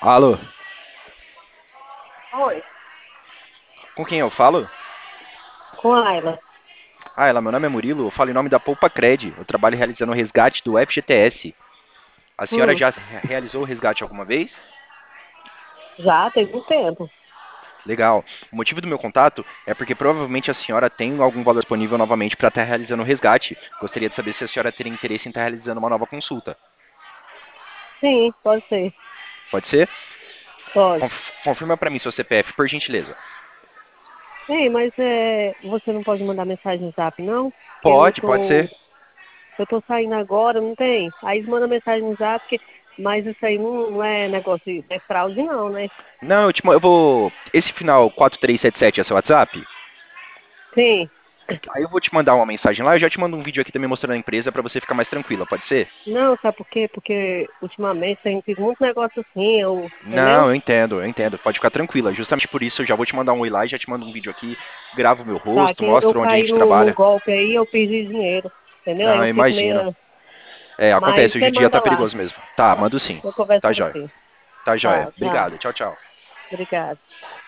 Alô, Oi, com quem eu falo? com a Ayla. Meu nome é Murilo, eu falo em nome da Poupa Cred. Eu trabalho realizando o resgate do FGTS. A senhora Hum, já realizou o resgate alguma vez? já tem muito tempo. Legal. O motivo do meu contato é porque provavelmente a senhora tem algum valor disponível novamente para estar realizando o resgate. Gostaria de saber se a senhora teria interesse em estar realizando uma nova consulta. Sim, pode ser. Pode ser? Pode. Confirma para mim seu CPF, por gentileza. Ei, mas você não pode mandar mensagem no Zap, não? Porque Pode ser. eu tô saindo agora, não tem? Aí manda mensagem no Zap, mas isso aí não é negócio, é fraude não, né? Não, eu vou. Esse final 4377 é seu WhatsApp? Sim. Aí eu vou te mandar uma mensagem lá, eu já te mando um vídeo aqui também mostrando a empresa para você ficar mais tranquila, pode ser? Não, sabe por quê? Porque ultimamente tem tido muito negócio assim, Não, entendeu? eu entendo. Pode ficar tranquila. Justamente por isso eu já vou te mandar um oi lá e já te mando um vídeo aqui, gravo o meu Tá, rosto, que eu mostro onde a caí gente num trabalha. golpe aí, eu perdi dinheiro, entendeu? Aí Não, eu eu fico imagino. meio. É, Mas acontece, hoje você em dia tá manda lá, perigoso mesmo. Tá, mando sim. eu converso Tá com jóia. você. Tá jóia. Tá, tchau. Obrigado. Tchau, tchau. Obrigada.